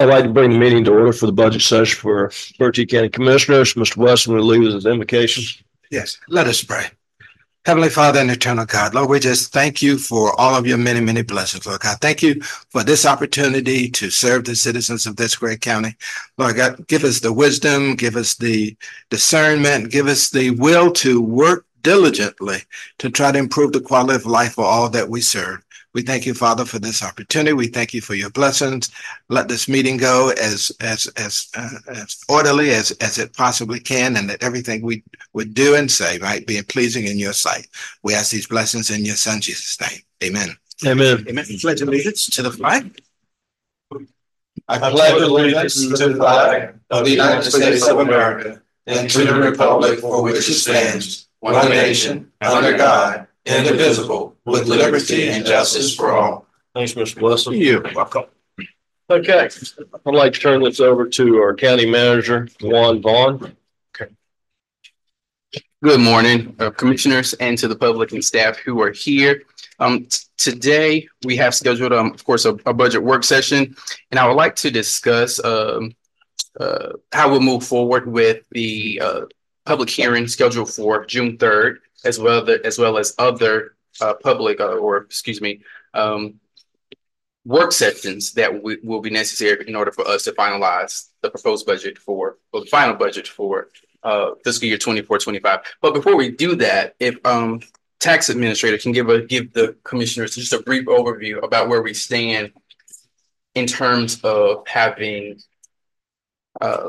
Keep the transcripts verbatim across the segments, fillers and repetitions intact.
I'd like to bring the meeting to order for the budget session for Bertie County Commissioners. Mister Weston will lead with his invocation. Yes, let us pray. Heavenly Father and eternal God, Lord, we just thank you for all of your many, many blessings, Lord God. Thank you for this opportunity to serve the citizens of this great county. Lord God, give us the wisdom, give us the discernment, give us the will to work diligently to try to improve the quality of life for all that we serve. We thank you, Father, for this opportunity. We thank you for your blessings. Let this meeting go as as as uh, as orderly as as it possibly can, and that everything we would do and say might be pleasing in your sight. We ask these blessings in your Son Jesus' name. Amen. Amen. Amen. Pledge allegiance to the flag. I pledge allegiance to the flag of the United States of America and to the republic for which it stands, one nation, under God, indivisible, with liberty and justice for all. Thanks, Mister Weston. You're welcome. Okay, I'd like to turn this over to our county manager, Juan Vaughn. Okay. Good morning, uh, commissioners, and to the public and staff who are here. Um, t- today, we have scheduled, um, of course, a, a budget work session, and I would like to discuss um, uh, how we'll move forward with the uh, public hearing scheduled for June third, as well, the, as, well as other uh, public uh, or, excuse me, um, work sessions that w- will be necessary in order for us to finalize the proposed budget for, or the final budget for uh, fiscal year twenty-four twenty-five. But before we do that, if um, tax administrator can give a give the commissioners just a brief overview about where we stand in terms of having um,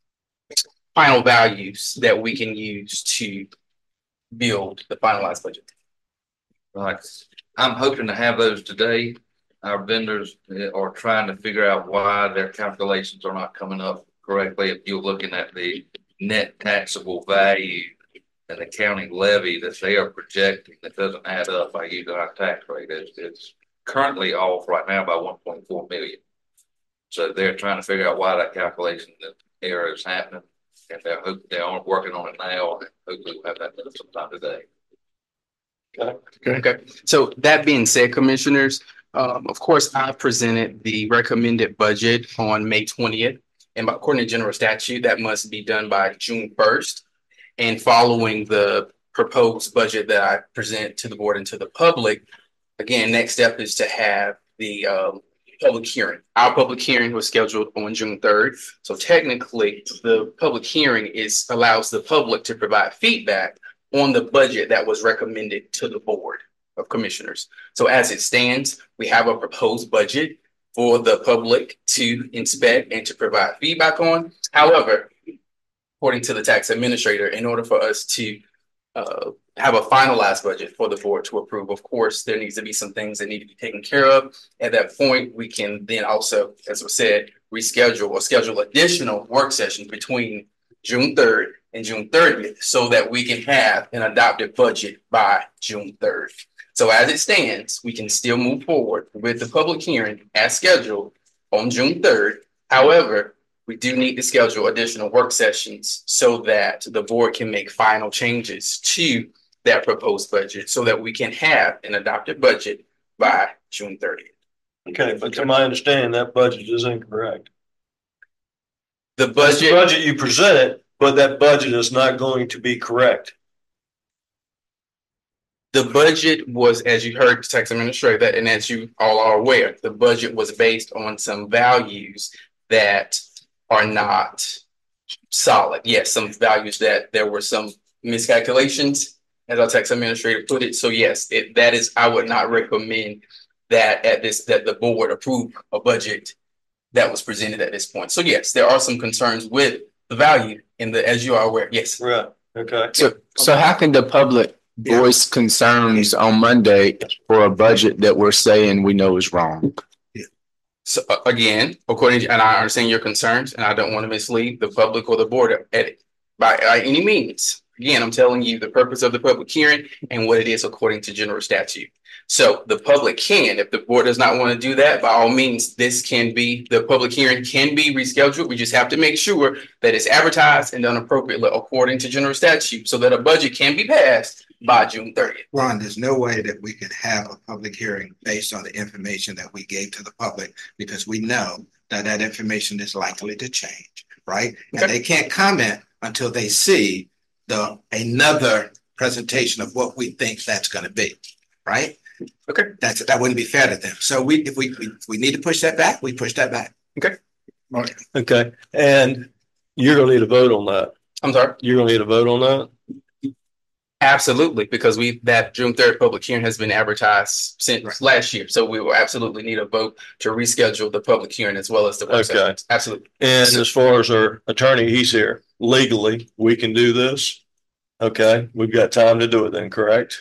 final values that we can use to build the finalized budget. Right. I'm hoping to have those today. Our vendors are trying to figure out why their calculations are not coming up correctly. If you're looking at the net taxable value and the county levy that they are projecting, that doesn't add up by using our tax rate. It's, it's currently off right now by one point four million. So they're trying to figure out why that calculation error is happening. And they're they aren't working on it now. And hopefully we'll have that done sometime today. Okay. Okay. So that being said, commissioners, um, of course, I presented the recommended budget on May twentieth. And according to general statute, that must be done by June first. And following the proposed budget that I present to the board and to the public, again, next step is to have the um, public hearing. Our public hearing was scheduled on June third. So technically, the public hearing is allows the public to provide feedback on the budget that was recommended to the board of commissioners. So as it stands, we have a proposed budget for the public to inspect and to provide feedback on. However, according to the tax administrator, in order for us to uh, have a finalized budget for the board to approve, of course, there needs to be some things that need to be taken care of. At that point, we can then also, as I said, reschedule or schedule additional work sessions between June third and June thirtieth so that we can have an adopted budget by June third. So as it stands, we can still move forward with the public hearing as scheduled on June third. However, we do need to schedule additional work sessions so that the board can make final changes to that proposed budget so that we can have an adopted budget by June thirtieth. Okay, but to my understanding, that budget is incorrect. The budget, the budget you presented, but that budget is not going to be correct. The budget was, as you heard the tax administrator, that, and as you all are aware, the budget was based on some values that are not solid. Yes, some values that there were some miscalculations, as our tax administrator put it. So yes, it, that is, I would not recommend that at this, that the board approve a budget that was presented at this point. So yes, there are some concerns with the value in the, as you are aware. Yes. Right. Okay. So, so how can the public voice yeah. concerns on Monday for a budget that we're saying we know is wrong? So uh, again, according to, and I understand your concerns, and I don't want to mislead the public or the board at it by, by any means. Again, I'm telling you the purpose of the public hearing and what it is according to general statute. So the public can, if the board does not want to do that, by all means, this can be, the public hearing can be rescheduled. We just have to make sure that it's advertised and done appropriately according to general statute so that a budget can be passed by June thirtieth. Ron, there's no way that we could have a public hearing based on the information that we gave to the public, because we know that that information is likely to change, right? Okay. And they can't comment until they see the another presentation of what we think that's going to be, right? Okay. That's that wouldn't be fair to them. So we if we if we need to push that back, we push that back. Okay. Okay, and you're gonna need a vote on that. I'm sorry. You're gonna need a vote on that? Absolutely, because we that June third public hearing has been advertised since Right. last year. So we will absolutely need a vote to reschedule the public hearing as well as the work Okay. sessions. Absolutely. And as far as our attorney, he's here. Legally, we can do this. Okay, we've got time to do it then, correct?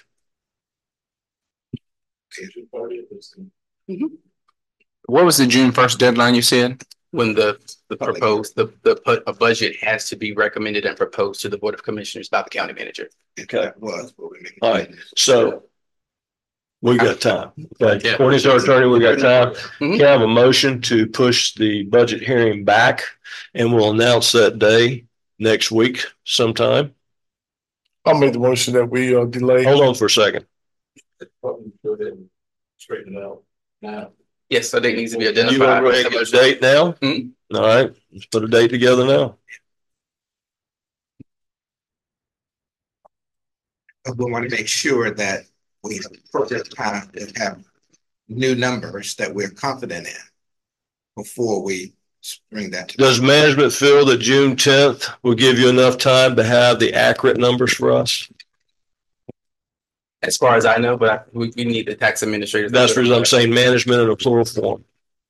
What was the June first deadline you said? When the the Public proposed the the pu- a budget has to be recommended and proposed to the Board of Commissioners by the county manager. Okay. That was what we made. All right, so we got time. Okay, Yeah. according to our attorney, we got time. Mhm. Can I have a motion to push the budget hearing back, and we'll announce that day next week sometime? I'll make the motion that we uh delay. Hold on for a second. Straighten it out now. Yes, so date needs to be You identified. want to go ahead and get a date now? Mhm. All right, let's put a date together now. But we want to make sure that we have project time that have new numbers that we're confident in before we bring that to. Does management feel that June tenth will give you enough time to have the accurate numbers for us? As far as I know, but I- we, we need the tax administrator. That's the reason I'm saying management in a plural form.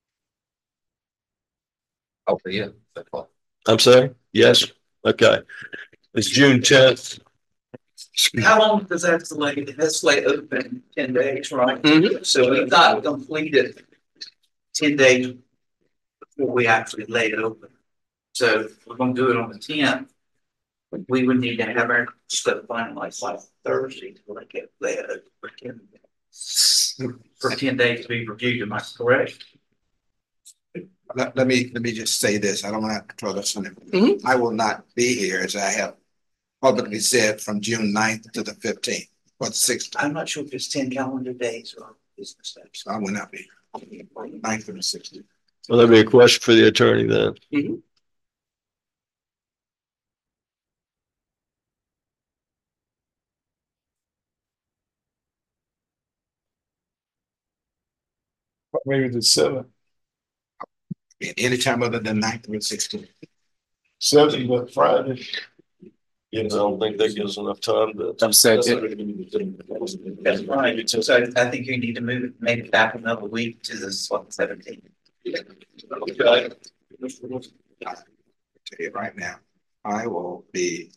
Oh, yeah. That's all. I'm saying, yes, okay. It's June tenth. How long does that delay? That's late open ten days, right? Mhm. So we've got completed ten days before we actually lay it open. So if we're gonna do it on the tenth. We would need to have our stuff finalized like Thursday to like it lay it open for ten for ten days to be reviewed. Am I correct? Let, let me, let me just say this. I don't want to throw this on it. Mhm. I will not be here, as I have publicly said, from June ninth to the fifteenth or the sixteenth. I'm not sure if it's ten calendar days or business days. So I will not be ninth to the sixteenth. Well, that'd be a question for the attorney then. Mhm. Maybe the seventh, Anytime other than ninth or sixteenth. seventh, but Friday. Yes, I don't think that gives enough time to. I'm saying That's right. So I, I think you need to move it maybe back another week to the seventeenth. Okay. Tell you right now, I will be.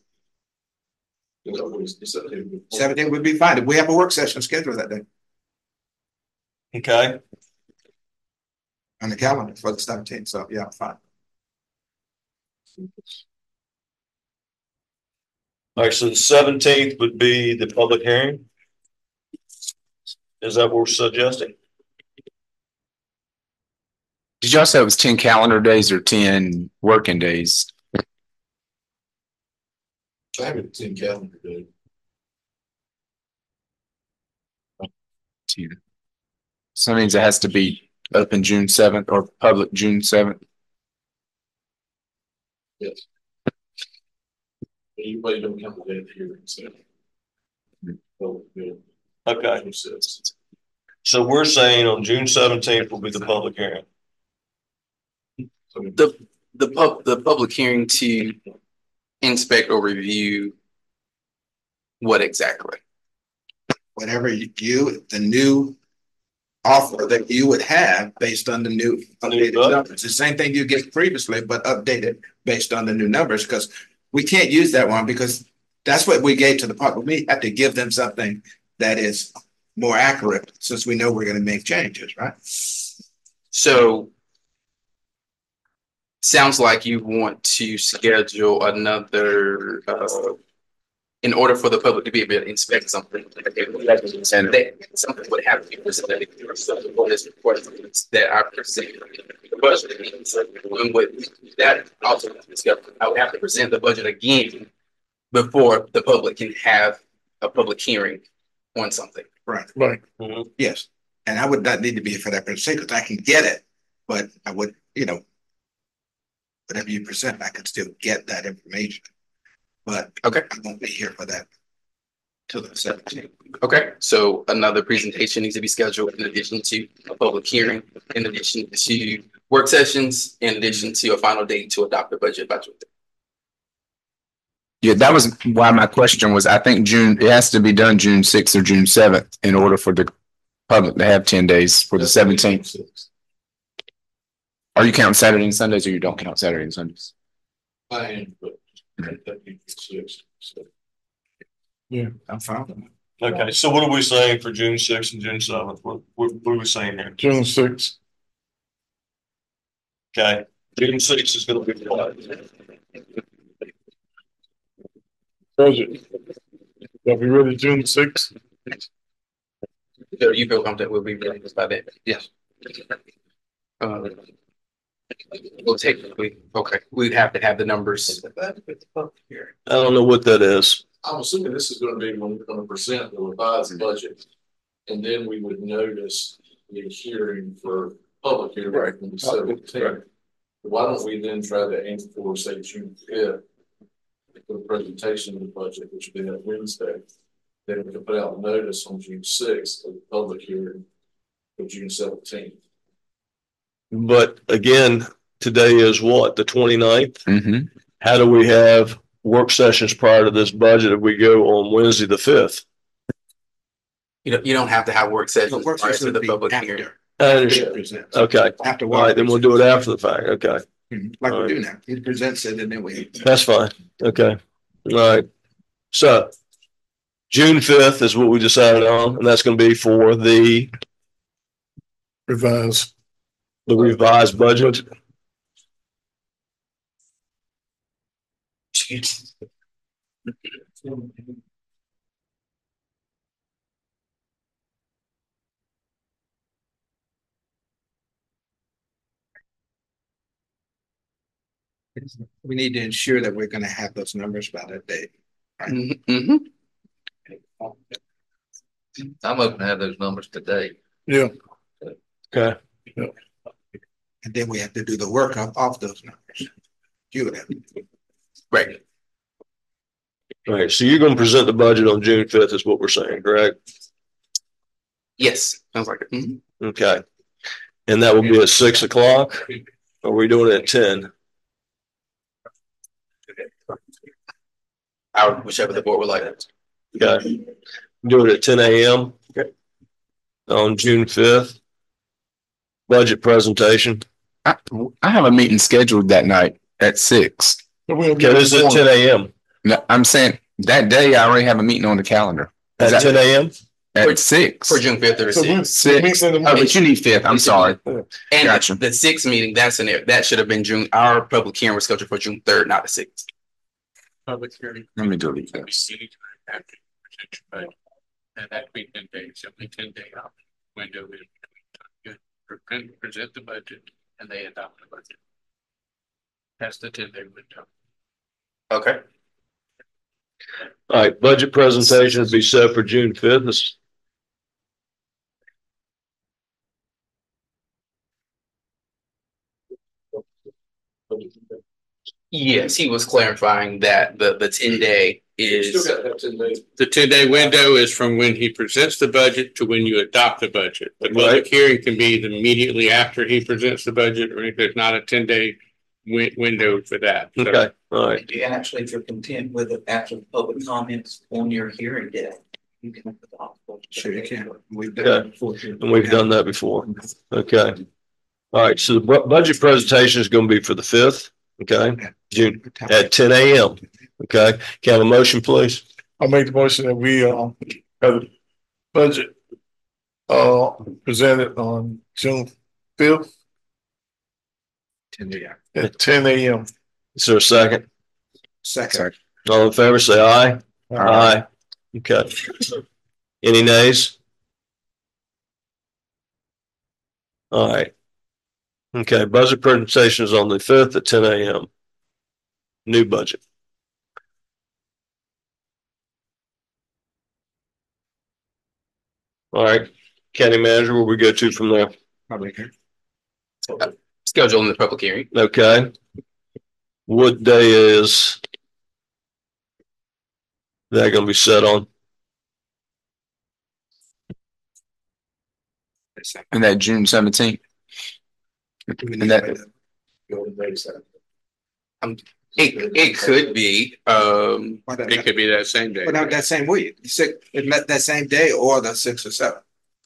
Seventeen would be fine. If we have a work session scheduled that day Okay, on the calendar for the seventeenth, so yeah, fine. all right, so the seventeenth would be the public hearing? Is that what we're suggesting? Did y'all say it was ten calendar days or ten working days? I have it ten calendar day. So that means it has to be open June seventh or public June seventh. Yes. Anybody don't come to that hearing, so. Oh, good. Okay, so we're saying on June seventeenth will be the public hearing. The the pub the public hearing to inspect or review what exactly? Whatever you, the new offer that you would have based on the new updated budget. numbers. It's the same thing you get previously, but updated based on the new numbers, because we can't use that one because that's what we gave to the public. We have to give them something that is more accurate since we know we're going to make changes, right? So sounds like you want to schedule another uh in order for the public to be able to inspect something. That something would have to be presented. So what is required that I present the budget again. So and with that also discovered, I would have to present the budget again before the public can have a public hearing on something. Right. Right. Yes. And I would not need to be for that per se, because I can get it, but I would, you know, whatever you present, I can still get that information. But Okay. I won't be here for that till the seventeenth. Okay, so another presentation needs to be scheduled in addition to a public hearing, in addition to work sessions, in addition to a final date to adopt the budget by June. Yeah, that was why my question was, I think June, it has to be done June sixth or June seventh in order for the public to have ten days for the seventeenth. Are you counting Saturday and Sundays, or you don't count Saturday and Sundays? I am, but that means six, so. I'm fine with it. Okay, so what are we saying for June sixth and June seventh? What, what, what are we saying there? June sixth. Okay, June sixth is gonna be what? Budget. Are we ready June sixth? So you feel comfortable we'll be ready by then? Yes. Uh, Well, technically, okay, we'd have to have the numbers. I don't know what that is. I'm assuming this is gonna be when we're gonna present the revised budget. And then we would notice the hearing for public hearing on the seventeenth. Why don't we then try to aim for, say, June fifth for the presentation of the budget, which would be that Wednesday. Then we can put out notice on June sixth of the public hearing for June seventeenth. But again, today is what, the twenty-ninth? Mm-hmm. How do we have work sessions prior to this budget if we go on Wednesday, the fifth? You don't, you don't have to have work sessions The work prior session to the would be public after. hearing. I understand. Presents. Okay, After. all right, then we'll do it after the fact. Okay, Mhm. Like we do now. He presents it and then we. that's fine. Okay, all right. So June fifth is what we decided on, and that's gonna be for the, Revise. the revised budget. We need to ensure that we're gonna have those numbers by that date. Mm-hmm. I'm hoping to have those numbers today. Yeah. Okay, And then we have to do the work off, off those numbers. You would have. Right. all right. So you're gonna present the budget on June fifth is what we're saying, correct? Yes, sounds like it. Mhm. Okay. And that will be at six o'clock? Or are we doing it at ten? I would, whichever the board would like. Okay. Do it at ten a.m. Okay. On June fifth. Budget presentation. I, I have a meeting scheduled that night at six. Okay, this is at ten a.m. No, I'm saying that day I already have a meeting on the calendar. Is At that- ten a.m. At six. For June fifth or So we- sixth. Six. we- Oh, but you need fifth. I'm sorry. And Gotcha. the sixth meeting, that's in there. That should have been June. Our public hearing was scheduled for June third, not the sixth. Public hearing. Let me delete Every this. meeting after you present your budget. And that'd be ten days, only ten day out window in between time. You present, present the budget and they adopt the budget. That's the ten day window. Okay. All right, budget presentation will be set for June fifth. This- Yes, he was clarifying that the, the ten day Still is, got that ten days. The ten day window is from when he presents the budget to when you adopt the budget. The public Right. hearing can be immediately after he presents the budget, or if there's not a ten day wi- window for that. So- Okay, all right. And actually, if you're content with it after the public comments on your hearing day, you can. Sure you can. We've done that before. And we've done that before. Okay. All right, so the bu- budget presentation is going to be for the fifth, okay, June at ten a.m. Okay, can I have a motion, please? I'll make the motion that we, um, have the budget, uh, presented on June fifth Yeah. at ten a.m. Is there a second? Second. All in favor, say aye. Aye. Okay. Any nays? All right. Okay, budget presentation is on the fifth at ten a.m. New budget. All right, county manager, where we go to from there? Public hearing. scheduled in the public hearing. Okay. what day is that going to be set on? And that June seventeenth. And that, It, it could be, um, It could be that same day. But not that same week, six, it met that same day or the sixth or seventh.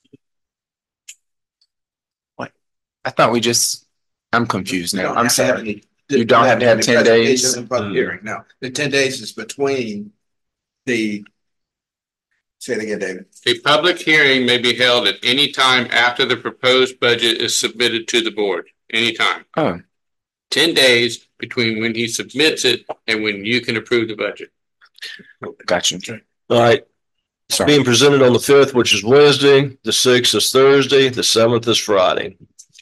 I thought we just, I'm confused now. don't I'm have to have sorry. any- You don't have to have any ten days? presentation and public hearing. No, the ten days is between the. Say it again, David. A public hearing may be held at any time after the proposed budget is submitted to the board, anytime. Oh, Ten days between when he submits it and when you can approve the budget. gotcha. All right. It's Sorry. being presented on the fifth, which is Wednesday. The sixth is Thursday. The seventh is Friday.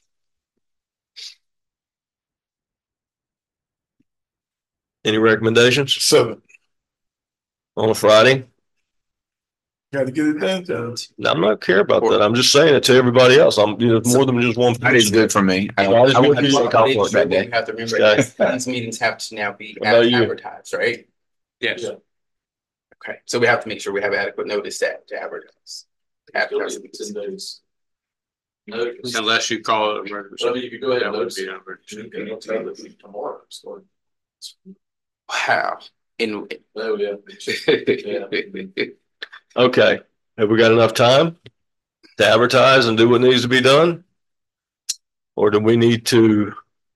Any recommendations Seven. on a Friday? Got to get it done, John. I'm not care about that. I'm just saying it to everybody else. I'm, you know, more than just one. That is good for me. I, Friday is I good would for have you. to take off work that you day. have to remember Okay. that these meetings have to now be What about you? advertised, right? Yes. Okay, so we have to make sure we have adequate notice to, to advertise. Advertise the meetings. Unless you call it emergency. Well, you could go ahead and That would notice be it. an emergency. You can tell the tomorrow, so. Wow. In. Oh, yeah. Okay. Have we got enough time to advertise and do what needs to be done? Or do we need to?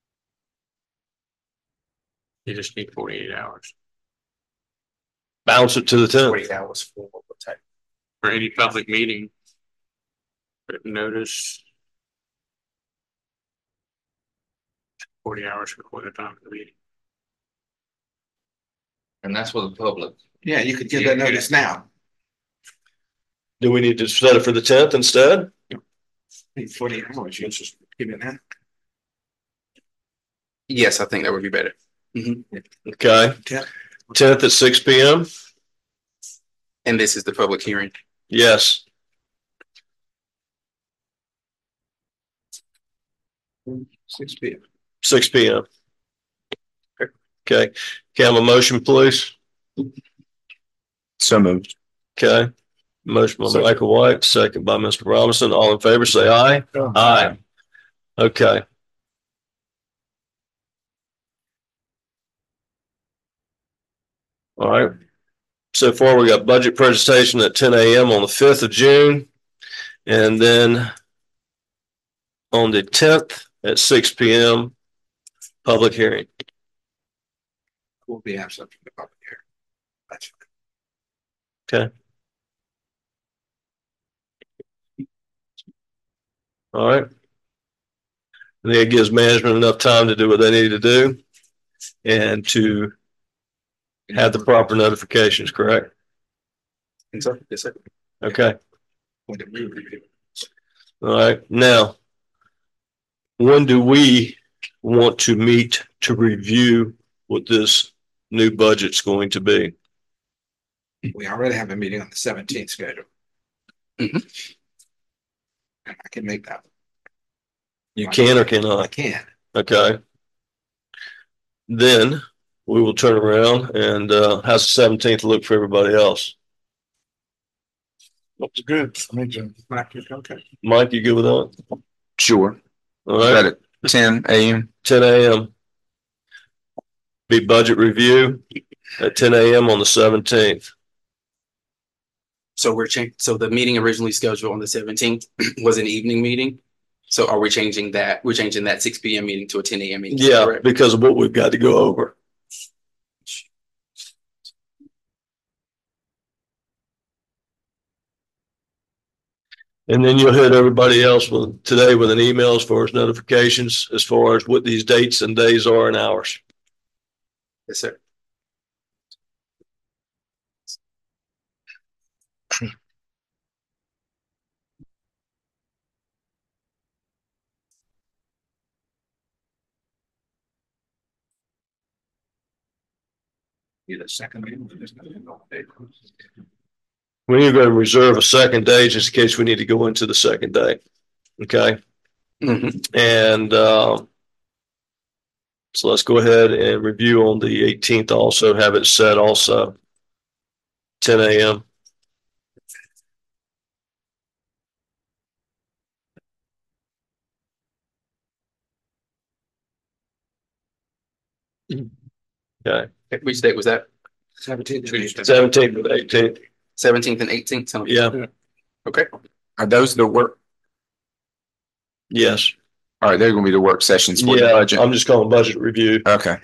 You just need forty-eight hours Bounce it to the tenth? Forty hours for what type? for any public meeting. Written notice. Forty hours before the time of the meeting. And that's for the public. Yeah, you could give that notice now. Do we need to set it for the tenth instead? Forty hours, you just give it now. Yes, I think that would be better. Okay. Tenth. tenth at six P M? And this is the public hearing. Yes. Six P M. six P M. Okay. Can I have a motion, please? So moved. Okay. Motion by Second. Michael White, second by Mister Robinson. All in favor, say aye. Aye. Okay. All right. So far, we got budget presentation at ten A M on the fifth of June. And then on the tenth at six P M, public hearing. We'll be absent from the public hearing. That's Okay. All right. I think it gives management enough time to do what they need to do and to have the proper notifications, correct? And so, yes, sir. Okay. when the new review. All right. Now, when do we want to meet to review what this new budget's going to be? We already have a meeting on the seventeenth schedule. Mhm. And I can make that. You can or I cannot? can. Okay. Then we will turn around and uh, how's the seventeenth look for everybody else? Looks good. I mean, Jim. Okay. Mike, you good with that? Sure. All Is right. that at ten A M? ten A M. Be budget review at ten A M on the seventeenth. So we're changing, so the meeting originally scheduled on the seventeenth was an evening meeting. So are we changing that? We're changing that six P M meeting to a ten A M meeting? Yeah, correct? because of what we've got to go over. And then you'll hit everybody else with today with an email as far as notifications, as far as what these dates and days are and hours. Yes, sir. Either second meeting or just no date. We need to go and reserve a second day just in case we need to go into the second day. Okay. Mhm. And, um, So let's go ahead and review on the eighteenth also, have it set also ten a.m. Okay. Which date was that? Seventeenth. Seventeenth and eighteenth. Seventeenth and eighteenth? Yeah. Okay. Are those the work? Yes. All right, they're gonna be the work sessions for the Yeah. budget. I'm just calling budget review. Okay.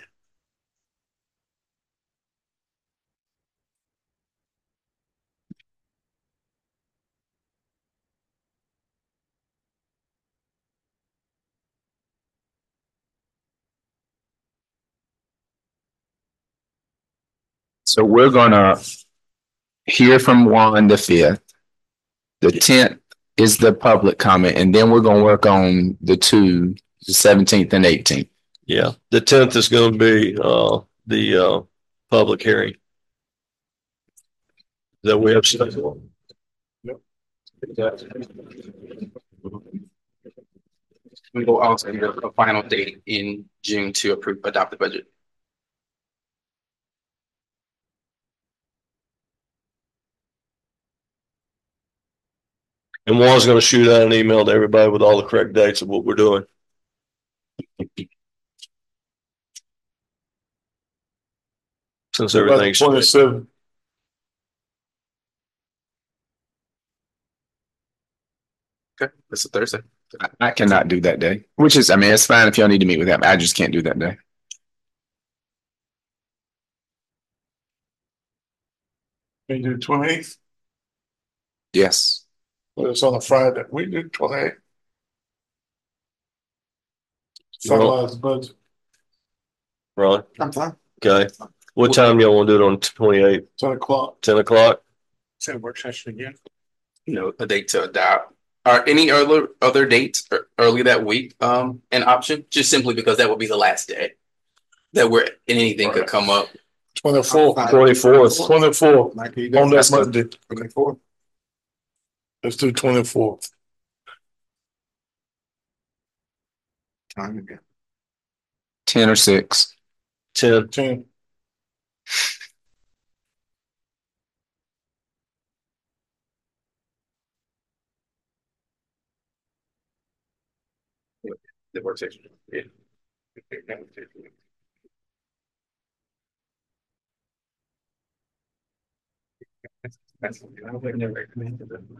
So we're gonna hear from Juan the fifth. The tenth is the public comment, and then we're gonna work on the two, the seventeenth and eighteenth. Yeah. The tenth is going to be uh, the uh, public hearing that we have scheduled. We will also have a final date in June to approve, adopt the budget. And Juan's going to shoot out an email to everybody with all the correct dates of what we're doing. Since everything's Twenty-seven. Okay, that's a Thursday. I, I cannot do that day, which is, I mean, it's fine if y'all need to meet with them. I just can't do that day. Can you do twenty-eighth? Yes. Well, it's on a Friday. We do twenty-eighth. Well- Finalize the budget. right. I'm fine. Okay. What time y'all want to do it on twenty-eighth? Ten o'clock. ten o'clock? Set a work session again. No, a date to adopt. Are any other other dates or early that week um an option? Just simply because that would be the last day that we're and anything could come up. Twenty-fourth. twenty-fourth. Twenty-fourth. Mike, you On go. that Monday. Twenty-four. Let's do twenty-fourth. Time again. Ten or six. ten. Ten. The work session. Yeah. That's I would never recommend them.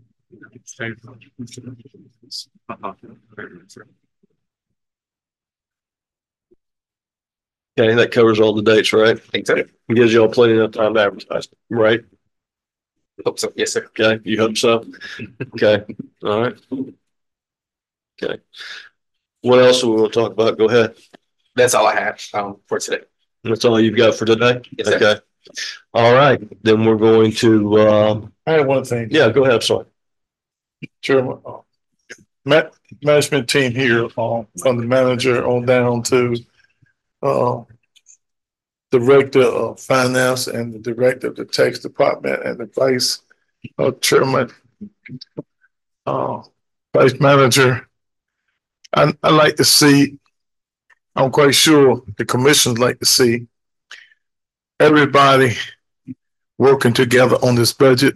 Okay, that covers all the dates, right? Think so. Gives y'all plenty enough time to advertise, right? Hope so. Yes, sir. Okay, you hope so? Okay, all right. Okay. What else do we want to talk about? Go ahead. That's all I have um for today. That's all you've got for today? Yes, sir. Okay. All right, then we're going to, um, I have one thing. yeah, go ahead, sorry. Chairman, uh, ma- management team here, uh, from the manager on down to, uh, director of finance and the director of the tax department and the vice, uh, chairman, uh, vice manager. I, I like to see, I'm quite sure the commissioners like to see everybody working together on this budget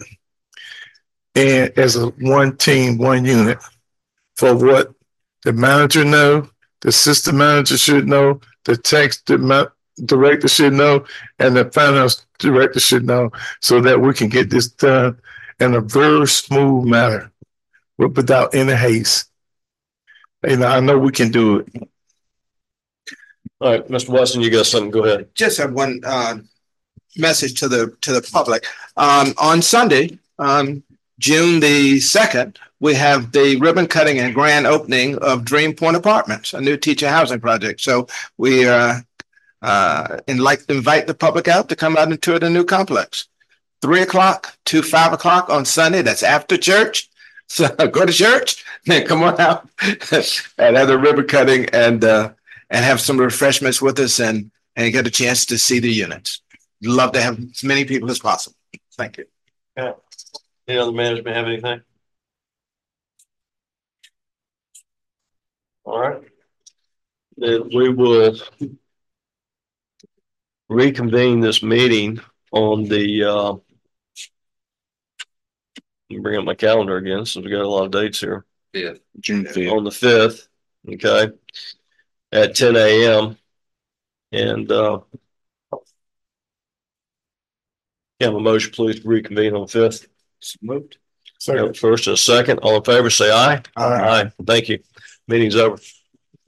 and as a one team, one unit for what the manager know, the assistant manager should know, the tax director should know, and the finance director should know, so that we can get this done in a very smooth manner without any haste. You know, I know we can do it. All right, Mister Weston, you got something, go ahead. Just have one uh, message to the to the public. Um, on Sunday, um, June the second, we have the ribbon cutting and grand opening of Dream Point Apartments, a new teacher housing project. So we uh, uh, and like to invite the public out to come out and tour the new complex. Three o'clock to five o'clock on Sunday. That's after church. So go to church, then come on out and have the ribbon cutting and uh, and have some refreshments with us and and get a chance to see the units. Love to have as many people as possible. Thank you. Yeah. Any other management have anything? All right. And we will reconvene this meeting on the, uh, let me bring up my calendar again, since we got a lot of dates here. Yeah. June fifth. On the fifth, okay, at ten a.m. And, uh, have a motion, please, to reconvene on the fifth. Moved. First and a second, all in favor, say aye. Aye. Aye. Thank you. Meeting's over.